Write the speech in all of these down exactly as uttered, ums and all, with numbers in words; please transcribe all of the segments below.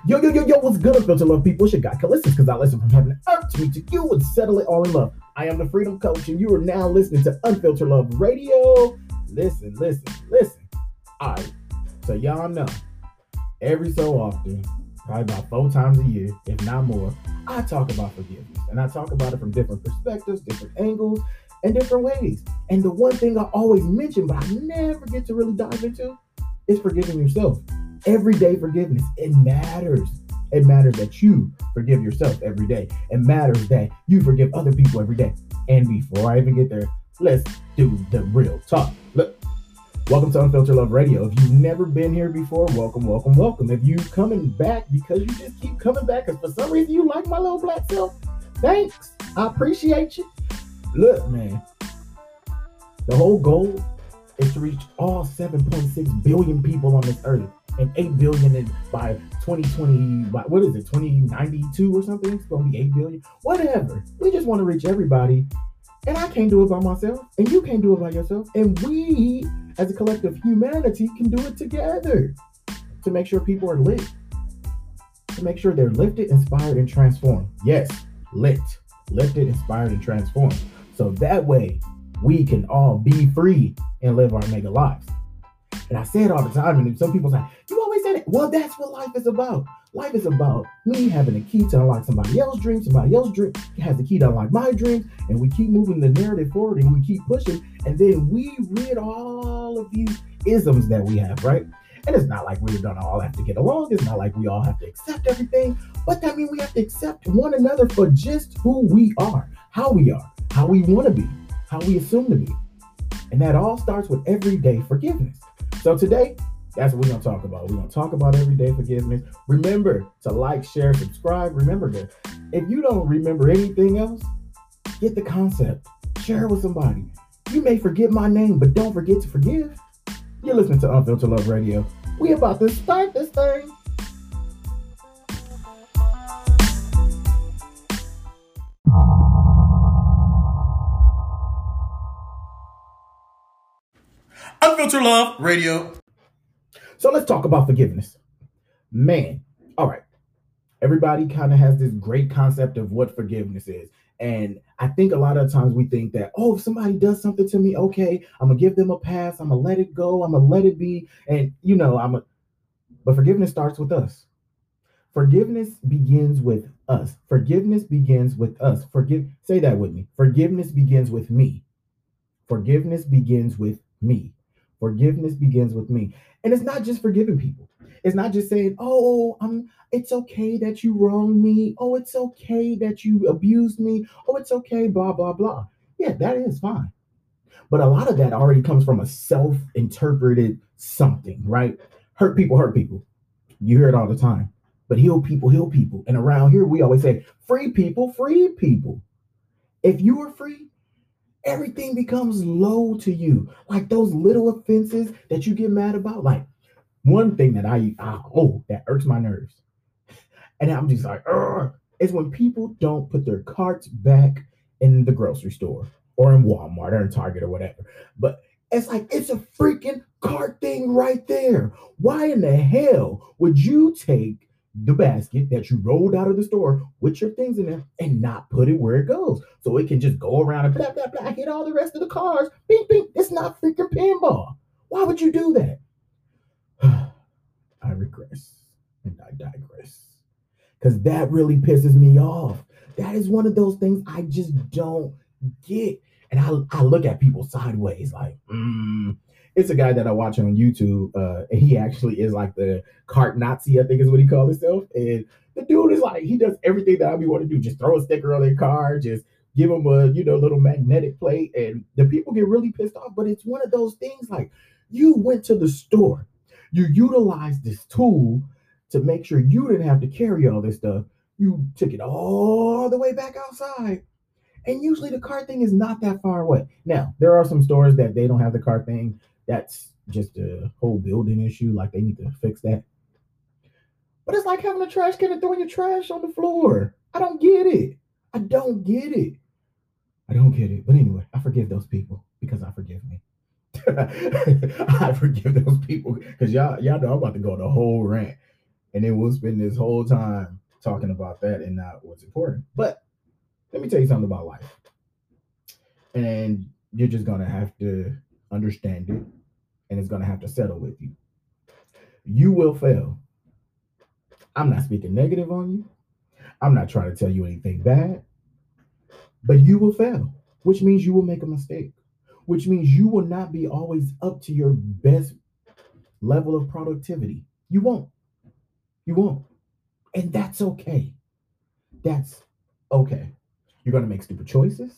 Yo, yo, yo, yo, what's good, Unfiltered Love people? It's your guy, Callistus, because I listen from heaven to earth to meet to you and settle it all in love. I am the Freedom Coach, and you are now listening to Unfiltered Love Radio. Listen, listen, listen. All right, so y'all know, every so often, probably about four times a year, if not more, I talk about forgiveness. And I talk about it from different perspectives, different angles, and different ways. And the one thing I always mention, but I never get to really dive into, is forgiving yourself. Everyday forgiveness. It matters. It matters that you forgive yourself every day. It matters that you forgive other people every day. And before I even get there, let's do the real talk. Look, welcome to Unfiltered Love Radio. If you've never been here before, welcome, welcome, welcome. If you coming back because you just keep coming back because for some reason you like my little black self, thanks. I appreciate you. Look, man, the whole goal is to reach all seven point six billion people on this earth. And eight billion in, by twenty twenty, by, what is it, twenty ninety-two or something? It's going to be eight billion. Whatever. We just want to reach everybody. And I can't do it by myself. And you can't do it by yourself. And we, as a collective humanity, can do it together to make sure people are lit. To make sure they're lifted, inspired, and transformed. Yes, lit. Lifted, inspired, and transformed. So that way, we can all be free and live our mega lives. And I say it all the time, and some people say, you always say that. Well, that's what life is about. Life is about me having a key to unlock somebody else's dream. Somebody else's dream has the key to unlock my dreams. And we keep moving the narrative forward and we keep pushing. And then we rid all of these isms that we have, right? And it's not like we don't all have to get along. It's not like we all have to accept everything. But that means we have to accept one another for just who we are, how we are, how we want to be, how we assume to be. And that all starts with everyday forgiveness. So today, that's what we're going to talk about. We're going to talk about everyday forgiveness. Remember to like, share, subscribe. Remember that if you don't remember anything else, get the concept. Share it with somebody. You may forget my name, but don't forget to forgive. You're listening to Unfiltered Love Radio. We about to start this thing. Unfiltered Love Radio. So let's talk about forgiveness. Man, all right. Everybody kind of has this great concept of what forgiveness is. And I think a lot of times we think that, oh, if somebody does something to me, okay, I'm going to give them a pass. I'm going to let it go. I'm going to let it be. And, you know, I'm a, but forgiveness starts with us. Forgiveness begins with us. Forgiveness begins with us. Forgive. Say that with me. Forgiveness begins with me. Forgiveness begins with me. Forgiveness begins with me. And it's not just forgiving people. It's not just saying, oh, I'm, it's okay that you wronged me. Oh, it's okay that you abused me. Oh, it's okay, blah, blah, blah. Yeah, that is fine. But a lot of that already comes from a self-interpreted something, right? Hurt people, hurt people. You hear it all the time. But heal people, heal people. And around here, we always say, free people, free people. If you are free, everything becomes low to you. Like those little offenses that you get mad about. Like one thing that I, I oh, that irks my nerves. And I'm just like, Ugh, is when people don't put their carts back in the grocery store or in Walmart or in Target or whatever. But it's like, it's a freaking cart thing right there. Why in the hell would you take the basket that you rolled out of the store with your things in there and not put it where it goes so it can just go around and blah, blah, blah, hit all the rest of the cars? Bing, bing. It's not freaking pinball. Why would you do that? I regress and I digress because that really pisses me off. That is one of those things I just don't get. And I, I look at people sideways like, mm. It's a guy that I watch on YouTube, uh, and he actually is like the cart Nazi, I think is what he calls himself. And the dude is like, he does everything that I be want to do. Just throw a sticker on their car, just give them a, you know, little magnetic plate. And the people get really pissed off. But it's one of those things like you went to the store. You utilized this tool to make sure you didn't have to carry all this stuff. You took it all the way back outside. And usually the cart thing is not that far away. Now, there are some stores that they don't have the cart thing. That's just a whole building issue. Like they need to fix that. But it's like having a trash can and throwing your trash on the floor. I don't get it. I don't get it. I don't get it. But anyway, I forgive those people because I forgive me. I forgive those people because y'all, y'all know I'm about to go on a whole rant. And then we'll spend this whole time talking about that and not what's important. But let me tell you something about life. And you're just going to have to understand it, and it's going to have to settle with you. You will fail. I'm not speaking negative on you. I'm not trying to tell you anything bad, but you will fail, which means you will make a mistake, which means you will not be always up to your best level of productivity. You won't. You won't. And that's okay. That's okay. You're going to make stupid choices.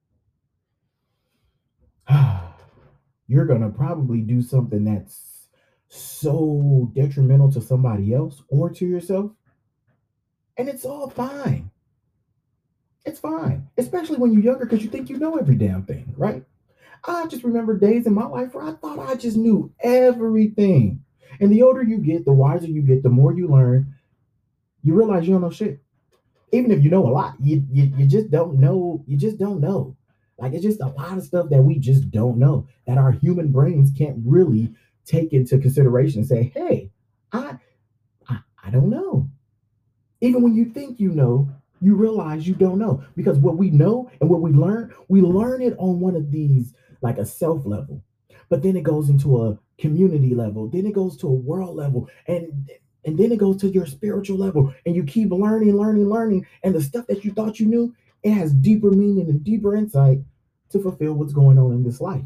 You're going to probably do something that's so detrimental to somebody else or to yourself. And it's all fine. It's fine, especially when you're younger, because you think you know every damn thing, right? I just remember days in my life where I thought I just knew everything. And the older you get, the wiser you get, the more you learn, you realize you don't know shit. Even if you know a lot, you, you, you just don't know. You just don't know. Like, it's just a lot of stuff that we just don't know, that our human brains can't really take into consideration and say, hey, I, I, I don't know. Even when you think you know, you realize you don't know. Because what we know and what we learn, we learn it on one of these, like a self level. But then it goes into a community level. Then it goes to a world level. And and then it goes to your spiritual level. And you keep learning, learning, learning. And the stuff that you thought you knew, it has deeper meaning and deeper insight to fulfill what's going on in this life.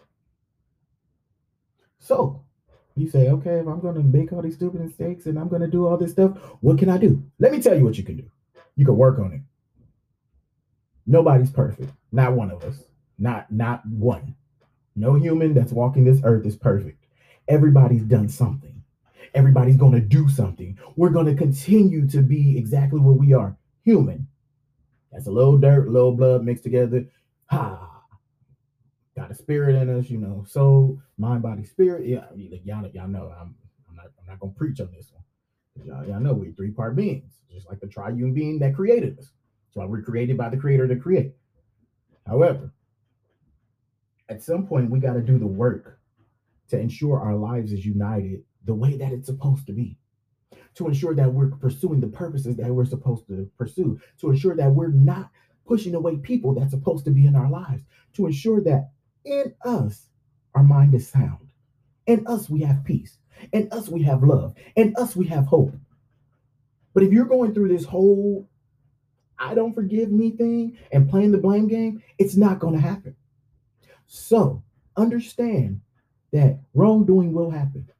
So you say, okay, if I'm going to make all these stupid mistakes and I'm going to do all this stuff, what can I do? Let me tell you what you can do. You can work on it. Nobody's perfect. Not one of us. Not, not one. No human that's walking this earth is perfect. Everybody's done something. Everybody's going to do something. We're going to continue to be exactly what we are, human. That's a little dirt, a little blood mixed together. Ha! Got a spirit in us, you know, soul, mind, body, spirit. Yeah, y'all, y'all know I'm, I'm not, I'm not gonna preach on this one. Y'all, y'all know we're three-part beings, just like the triune being that created us. That's why we're created by the Creator to create. However, at some point we got to do the work to ensure our lives is united the way that it's supposed to be, to ensure that we're pursuing the purposes that we're supposed to pursue, to ensure that we're not pushing away people that's supposed to be in our lives, to ensure that in us our mind is sound, in us we have peace, in us we have love, in us we have hope. But if you're going through this whole I don't forgive me thing and playing the blame game, it's not going to happen. So understand that wrongdoing will happen.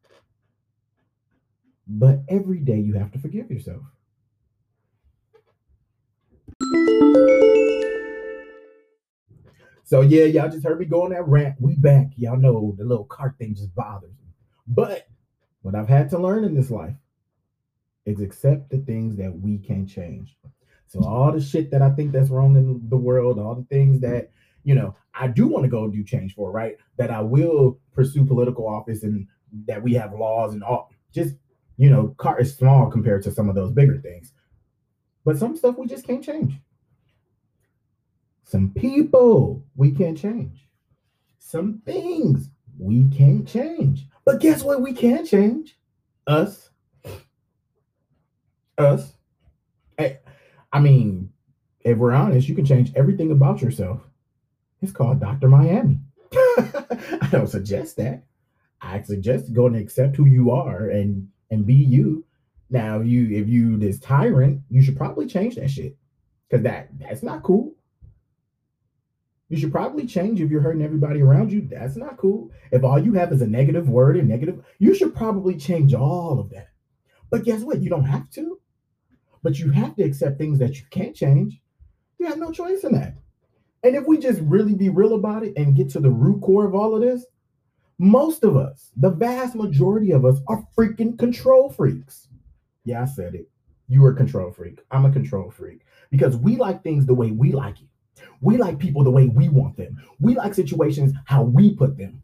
But every day you have to forgive yourself. So yeah, y'all just heard me go on that rant. We back. Y'all know the little cart thing just bothers me. But what I've had to learn in this life is accept the things that we can't change. So all the shit that I think that's wrong in the world, all the things that, you know, I do want to go do change for, right? That I will pursue political office and that we have laws and all. Just, you know, cart is small compared to some of those bigger things. But some stuff we just can't change. Some people we can't change. Some things we can't change. But guess what we can change? Us. Us. Hey, I mean, if we're honest, you can change everything about yourself. It's called Doctor Miami. I don't suggest that. I suggest going to accept who you are and and be you. Now, you if you this tyrant, you should probably change that shit. Because that that's not cool. You should probably change if you're hurting everybody around you. That's not cool. If all you have is a negative word and negative, you should probably change all of that. But guess what? You don't have to. But you have to accept things that you can't change. You have no choice in that. And if we just really be real about it and get to the root core of all of this, most of us, the vast majority of us, are freaking control freaks. Yeah, I said it. You are a control freak. I'm a control freak. Because we like things the way we like it. We like people the way we want them. We like situations how we put them.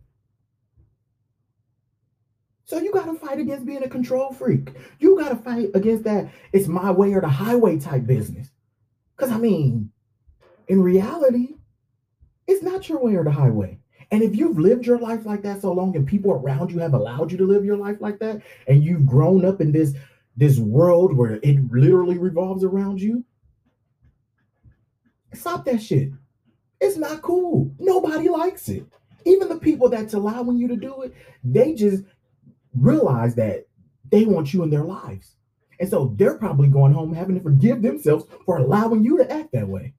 So you got to fight against being a control freak. You got to fight against that it's my way or the highway type business. Because, I mean, in reality, it's not your way or the highway. And if you've lived your life like that so long and people around you have allowed you to live your life like that, and you've grown up in this this world where it literally revolves around you, stop that shit. It's not cool. Nobody likes it. Even the people that's allowing you to do it, they just realize that they want you in their lives. And so they're probably going home having to forgive themselves for allowing you to act that way.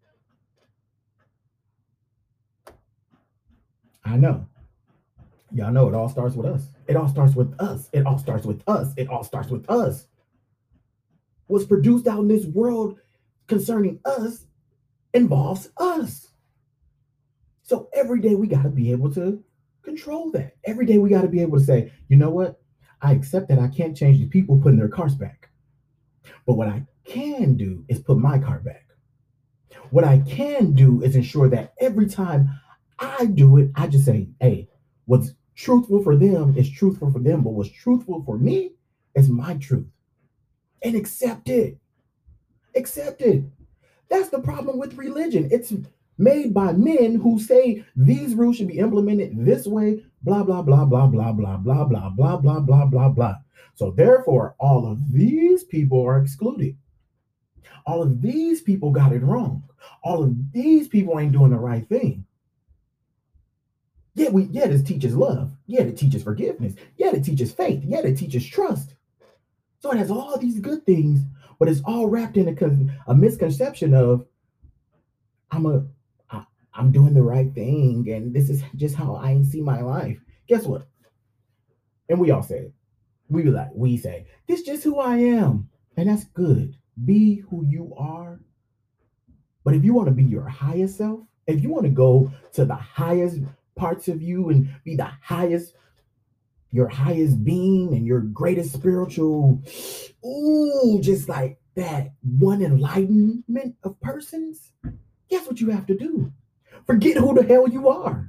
I know. Y'all know it all starts with us. It all starts with us. It all starts with us. It all starts with us. What's produced out in this world concerning us involves us. So every day we got to be able to control that. Every day we got to be able to say, you know what? I accept that I can't change the people putting their cars back. But what I can do is put my car back. What I can do is ensure that every time I do it, I just say, hey, what's truthful for them is truthful for them, but what's truthful for me is my truth. And accept it. Accept it. That's the problem with religion. It's made by men who say these rules should be implemented this way, blah, blah, blah, blah, blah, blah, blah, blah, blah, blah, blah, blah, blah. So therefore, all of these people are excluded. All of these people got it wrong. All of these people ain't doing the right thing. Yeah, we yeah, this teaches love. Yeah, it teaches forgiveness. Yeah, it teaches faith. Yeah, it teaches trust. So it has all these good things, but it's all wrapped in a, a misconception of I'm a I, I'm doing the right thing, and this is just how I see my life. Guess what? And we all say it. We like we say this is just who I am, and that's good. Be who you are. But if you want to be your highest self, if you want to go to the highest parts of you and be the highest, your highest being and your greatest spiritual, ooh, just like that one enlightenment of persons, guess what you have to do? Forget who the hell you are.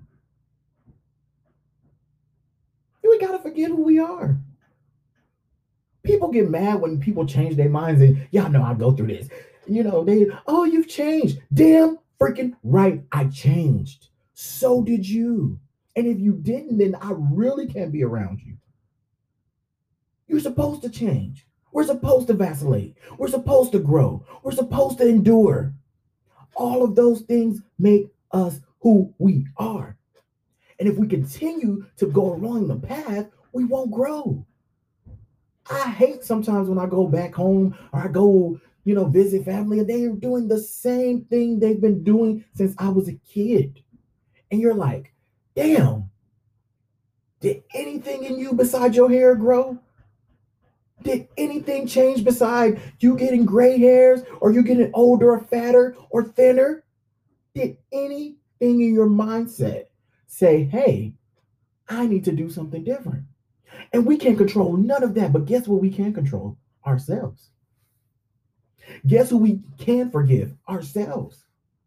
We gotta forget who we are. People get mad when people change their minds, and y'all know I go through this. You know, they, oh, you've changed. Damn freaking right, I changed. So did you. And if you didn't, then I really can't be around you. You're supposed to change. We're supposed to vacillate. We're supposed to grow. We're supposed to endure. All of those things make us who we are. And if we continue to go along the path, we won't grow. I hate sometimes when I go back home or I go, you know, visit family and they're doing the same thing they've been doing since I was a kid. And you're like, damn, did anything in you beside your hair grow? Did anything change beside you getting gray hairs or you getting older or fatter or thinner? Did anything in your mindset say, hey, I need to do something different? And we can't control none of that. But guess what we can control? Ourselves. Guess who we can forgive? Ourselves.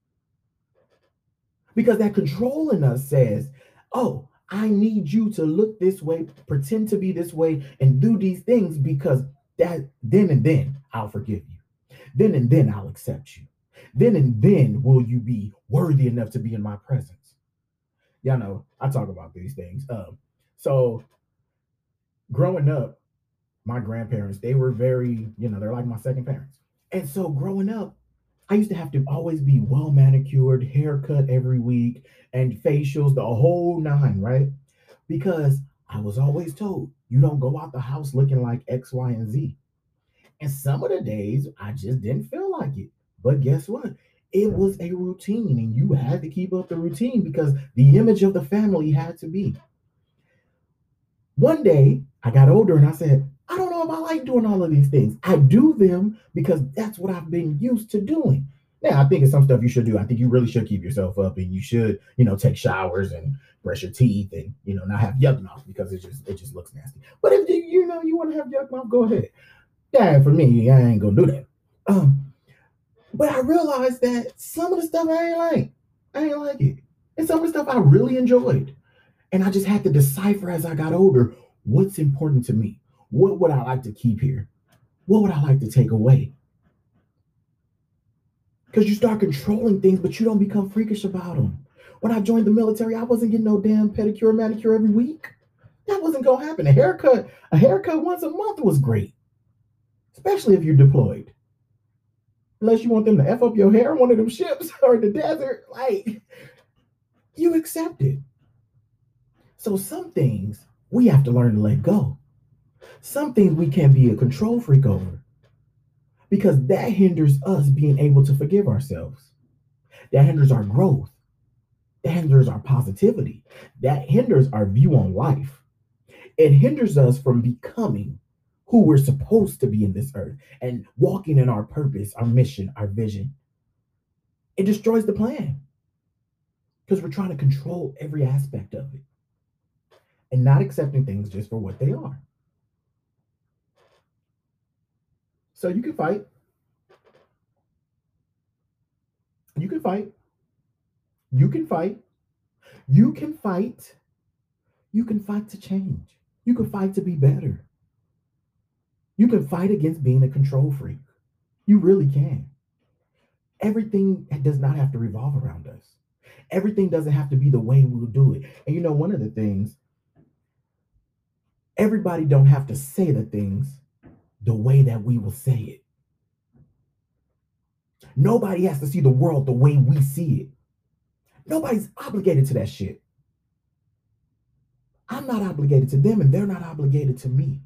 Because that control in us says, oh, I need you to look this way, pretend to be this way, and do these things because that then and then I'll forgive you. Then and then I'll accept you. Then and then will you be worthy enough to be in my presence. Y'all know, I talk about these things. Um, so growing up, my grandparents, they were very, you know, they're like my second parents. And so growing up, I used to have to always be well manicured, haircut every week, and facials, the whole nine, right? Because I was always told, you don't go out the house looking like X, Y, and Z. And some of the days, I just didn't feel like it. But guess what? It was a routine, and you had to keep up the routine because the image of the family had to be. One day, I got older and I said, I don't know if I like doing all of these things. I do them because that's what I've been used to doing. Now, I think it's some stuff you should do. I think you really should keep yourself up and you should, you know, take showers and brush your teeth and, you know, not have yuck mouth because it just it just looks nasty. But if you, you know you want to have yuck mouth, go ahead. Yeah, for me, I ain't gonna do that. Um, but I realized that some of the stuff I ain't like. I ain't like it. And some of the stuff I really enjoyed. And I just had to decipher as I got older, what's important to me? What would I like to keep here? What would I like to take away? Because you start controlling things, but you don't become freakish about them. When I joined the military, I wasn't getting no damn pedicure, manicure every week. That wasn't going to happen. A haircut, a haircut once a month was great. especially if you're deployed. Unless you want them to F up your hair on one of them ships or in the desert, like, you accept it. So some things we have to learn to let go. Some things we can't be a control freak over, because that hinders us being able to forgive ourselves. That hinders our growth. That hinders our positivity. That hinders our view on life. It hinders us from becoming who we're supposed to be in this earth and walking in our purpose, our mission, our vision. It destroys the plan because we're trying to control every aspect of it and not accepting things just for what they are. So you can fight. You can fight. You can fight. You can fight. You can fight to change. You can fight to be better. You can fight against being a control freak. You really can. Everything does not have to revolve around us. Everything doesn't have to be the way we'll do it. And you know, one of the things, everybody don't have to say the things the way that we will say it. Nobody has to see the world the way we see it. Nobody's obligated to that shit. I'm not obligated to them, and they're not obligated to me.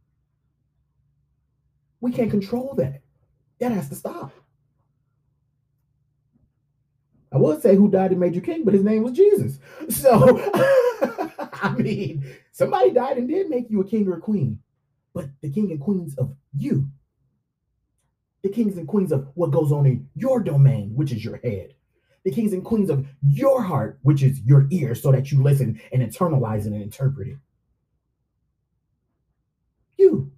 We can't control that. That has to stop. I would say who died and made you king, but his name was Jesus. So, I mean, somebody died and did make you a king or a queen, but the king and queens of you, the kings and queens of what goes on in your domain, which is your head, the kings and queens of your heart, which is your ear, so that you listen and internalize it and interpret it. You.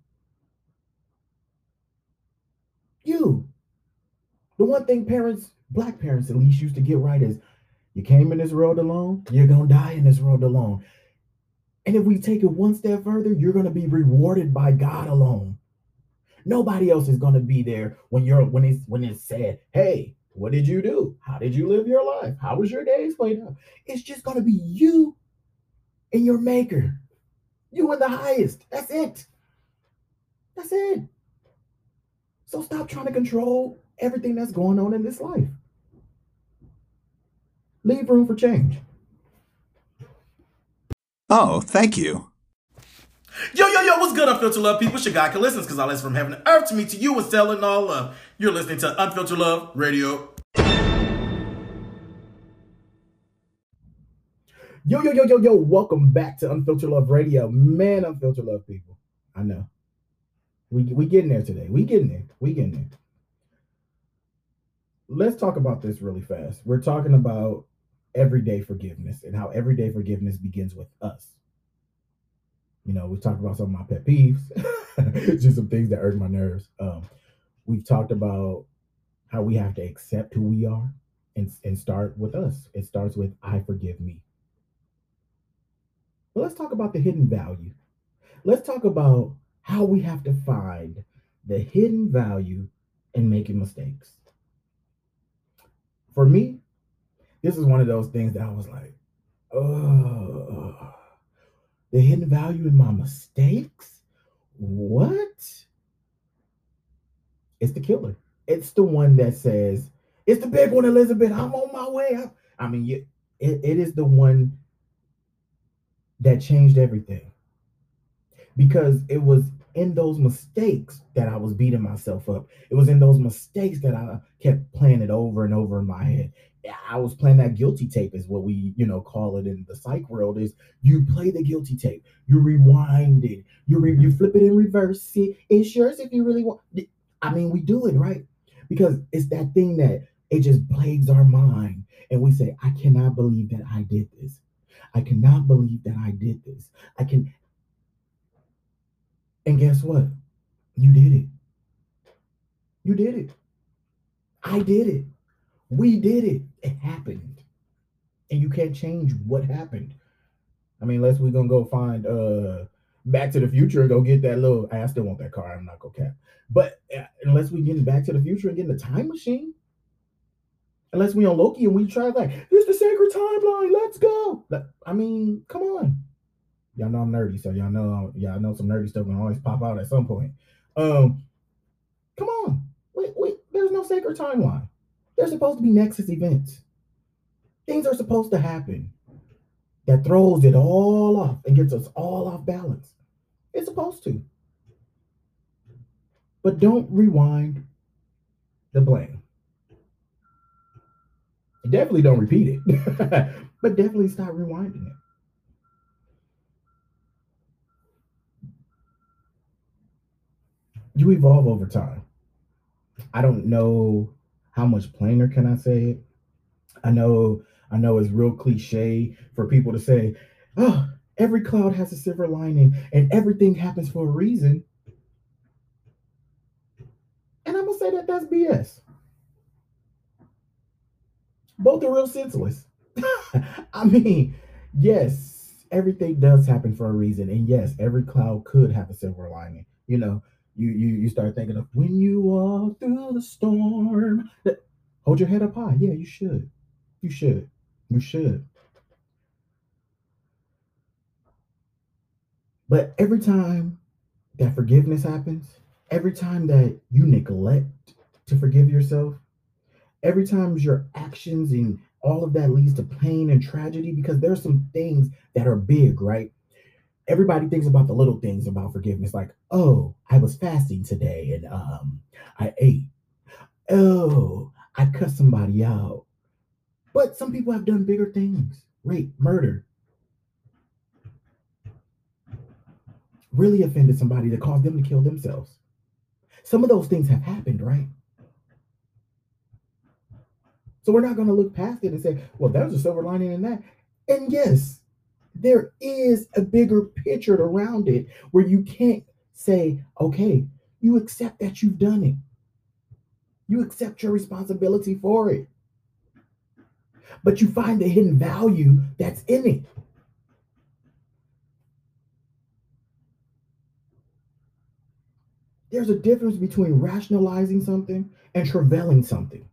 You. The one thing parents, Black parents at least, used to get right is, you came in this world alone, you're going to die in this world alone. And if we take it one step further, you're going to be rewarded by God alone. Nobody else is going to be there when you're when it's when it's said, hey, what did you do? How did you live your life? How was your days played out? It's just going to be you and your maker. You and the highest. That's it. That's it. So stop trying to control everything that's going on in this life. Leave room for change. Oh, thank you. Yo, yo, yo, what's good, Unfiltered Love people? It's your guy, Calistance, because I listen from heaven to earth to me, to you, and selling all love. You're listening to Unfiltered Love Radio. Yo, yo, yo, yo, yo, welcome back to Unfiltered Love Radio. Man, Unfiltered Love people. I know. We we getting there today. We getting there. We getting there. Let's talk about this really fast. We're talking about everyday forgiveness and how everyday forgiveness begins with us. You know, we talked about some of my pet peeves, just some things that irk my nerves. Um, we've talked about how we have to accept who we are and, and start with us. It starts with, I forgive me. But let's talk about the hidden value. Let's talk about how we have to find the hidden value in making mistakes. For me, this is one of those things that I was like, oh, the hidden value in my mistakes? What? It's the killer. It's the one that says, it's the big one, Elizabeth. I'm on my way. I, I mean, it, it is the one that changed everything. Because it was in those mistakes that I was beating myself up. It was in those mistakes that I kept playing it over and over in my head. I was playing that guilty tape, is what we, you know, call it in the psych world. Is you play the guilty tape, you rewind it, you re- you flip it in reverse. See, it's yours if you really want. I mean, we do it, right? Because it's that thing that it just plagues our mind, and we say, I cannot believe that I did this. I cannot believe that I did this. I can. And guess what? You did it. You did it. I did it. We did it. It happened. And you can't change what happened. I mean, unless we're going to go find uh, Back to the Future and go get that little, I still want that car. I'm not going to cap. But uh, unless we get Back to the Future and get in the time machine, unless we on Loki and we try like, this is the sacred timeline. Let's go. I mean, come on. Y'all know I'm nerdy, so y'all know y'all know some nerdy stuff will always pop out at some point. Um, Come on. Wait, wait, there's no sacred timeline. There's supposed to be nexus events. Things are supposed to happen that throws it all off and gets us all off balance. It's supposed to. But don't rewind the blame. Definitely don't repeat it, but definitely stop rewinding it. You evolve over time. I don't know how much plainer can I say it. I know, I know it's real cliche for people to say, "Oh, every cloud has a silver lining, and everything happens for a reason." And I'm gonna say that that's B S. Both are real senseless. I mean, yes, everything does happen for a reason, and yes, every cloud could have a silver lining. You know, you you you start thinking of when you walk through the storm. Hold your head up high. Yeah, you should. You should. You should. But every time that forgiveness happens, every time that you neglect to forgive yourself, every time your actions and all of that leads to pain and tragedy, because there's some things that are big, right? Everybody thinks about the little things about forgiveness, like, oh, I was fasting today and um I ate. Oh, I cut somebody out. But some people have done bigger things. Rape, murder, really offended somebody that caused them to kill themselves. Some of those things have happened, right? So we're not going to look past it and say, well, there's a silver lining in that. And yes, there is a bigger picture around it where you can't say, okay, you accept that you've done it. You accept your responsibility for it. But you find the hidden value that's in it. There's a difference between rationalizing something and travailing something.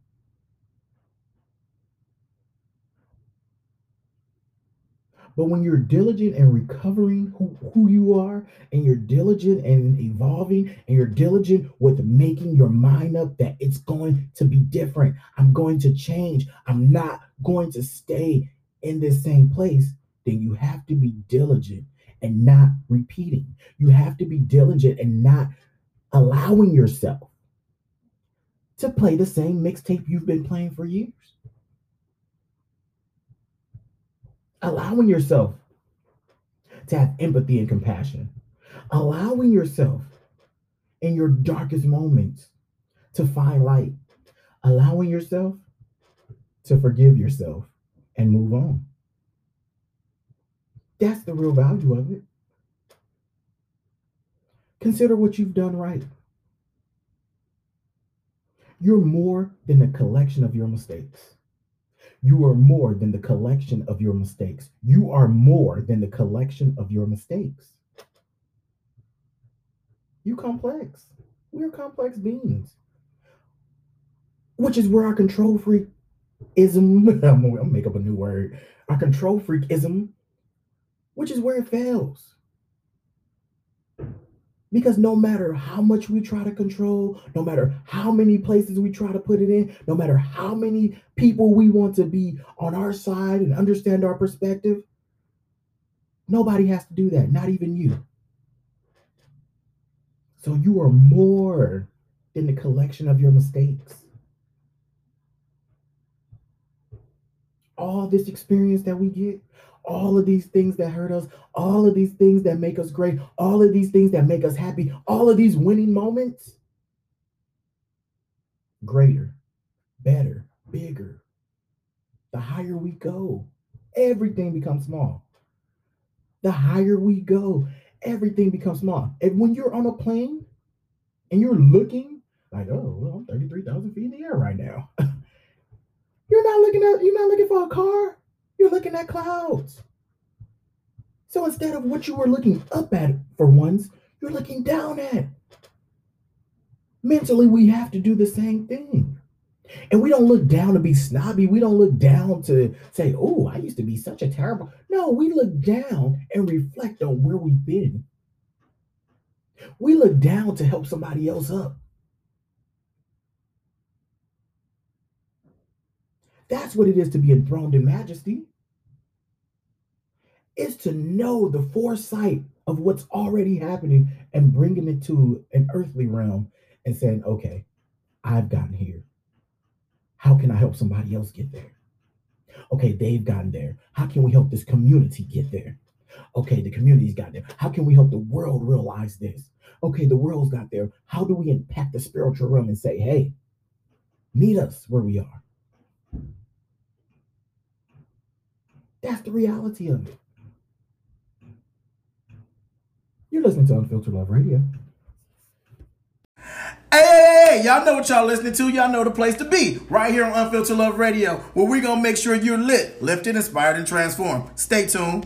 But when you're diligent in recovering who, who you are, and you're diligent in evolving, and you're diligent with making your mind up that it's going to be different, I'm going to change, I'm not going to stay in this same place, then you have to be diligent and not repeating. You have to be diligent and not allowing yourself to play the same mixtape you've been playing for years. Allowing yourself to have empathy and compassion. Allowing yourself in your darkest moments to find light. Allowing yourself to forgive yourself and move on. That's the real value of it. Consider what you've done right. You're more than a collection of your mistakes. You are more than the collection of your mistakes. You are more than the collection of your mistakes. You complex. We're complex beings. Which is where our control freakism, I'm gonna make up a new word, our control freakism, which is where it fails. Because no matter how much we try to control, no matter how many places we try to put it in, no matter how many people we want to be on our side and understand our perspective, nobody has to do that, not even you. So you are more than the collection of your mistakes. All this experience that we get, all of these things that hurt us, all of these things that make us great, all of these things that make us happy, all of these winning moments, greater, better, bigger. The higher we go, everything becomes small. The higher we go, everything becomes small. And when you're on a plane and you're looking like, oh, well, I'm thirty-three thousand feet in the air right now. You're not looking at, you're not looking for a car. You're looking at clouds. So instead of what you were looking up at for once, you're looking down at. Mentally, we have to do the same thing. And we don't look down to be snobby. We don't look down to say, oh, I used to be such a terrible. No, we look down and reflect on where we've been. We look down to help somebody else up. That's what it is to be enthroned in majesty. It's to know the foresight of what's already happening and bringing it to an earthly realm and saying, okay, I've gotten here. How can I help somebody else get there? Okay, they've gotten there. How can we help this community get there? Okay, the community's got there. How can we help the world realize this? Okay, the world's got there. How do we impact the spiritual realm and say, hey, meet us where we are? That's the reality of it. You're listening to Unfiltered Love Radio. Hey, y'all know what y'all listening to. Y'all know the place to be. Right here on Unfiltered Love Radio, where we're going to make sure you're lit, lifted, inspired, and transformed. Stay tuned.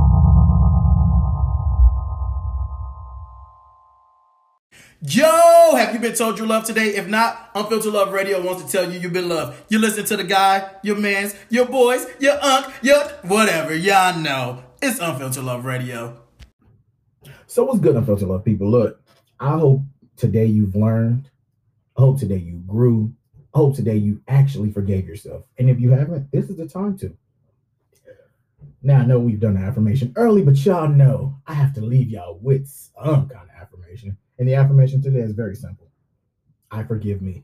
Yo, have you been told you're loved today? If not, Unfiltered Love Radio wants to tell you you've been loved. You listen to the guy, your mans, your boys, your unk, your whatever. Y'all know. It's Unfiltered Love Radio. So what's good, Unfiltered Love people? Look, I hope today you've learned. I hope today you grew. I hope today you actually forgave yourself. And if you haven't, this is the time to. Now, I know we've done the affirmation early, but y'all know I have to leave y'all with some kind of affirmation. And the affirmation today is very simple. I forgive me.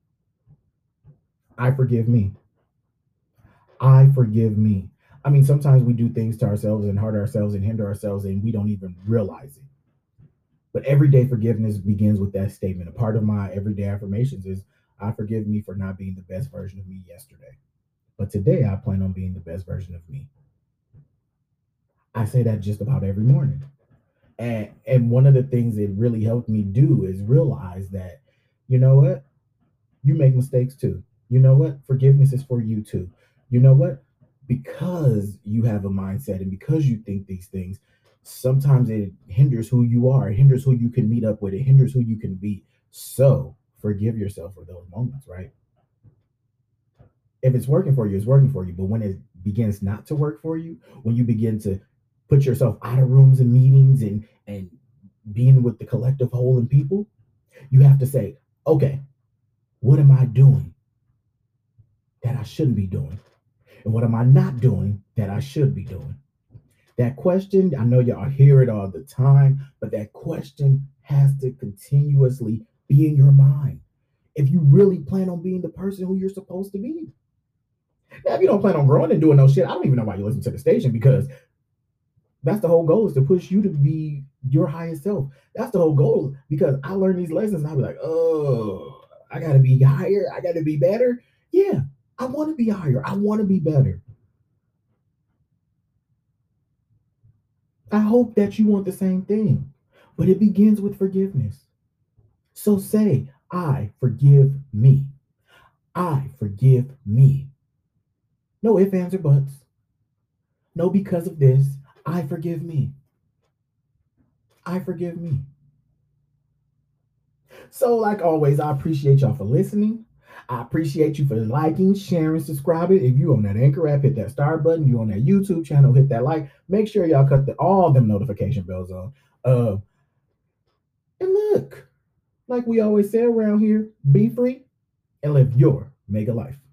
I forgive me. I forgive me. I mean, sometimes we do things to ourselves and hurt ourselves and hinder ourselves, and we don't even realize it. But everyday forgiveness begins with that statement. A part of my everyday affirmations is, I forgive me for not being the best version of me yesterday. But today, I plan on being the best version of me. I say that just about every morning. And, and one of the things it really helped me do is realize that, you know what? You make mistakes too. You know what? Forgiveness is for you too. You know what? Because you have a mindset and because you think these things, sometimes it hinders who you are. It hinders who you can meet up with. It hinders who you can be. So forgive yourself for those moments, right? If it's working for you, it's working for you. But when it begins not to work for you, when you begin to put yourself out of rooms and meetings and, and being with the collective whole and people, you have to say, okay, what am I doing that I shouldn't be doing? And what am I not doing that I should be doing? That question, I know y'all hear it all the time, but that question has to continuously be in your mind if you really plan on being the person who you're supposed to be. Now, if you don't plan on growing and doing no shit, I don't even know why you listen to the station, because that's the whole goal, is to push you to be your highest self. That's the whole goal, because I learned these lessons and I'll be like, oh, I got to be higher. I got to be better. Yeah, I want to be higher. I want to be better. I hope that you want the same thing, but it begins with forgiveness. So say, I forgive me. I forgive me. No ifs, ands, or buts. No, because of this, I forgive me. I forgive me. So like always, I appreciate y'all for listening. I appreciate you for liking, sharing, subscribing. If you on that Anchor app, hit that star button. You on that YouTube channel, hit that like. Make sure y'all cut the, all them notification bells on. Uh, and look, like we always say around here, be free and live your mega life.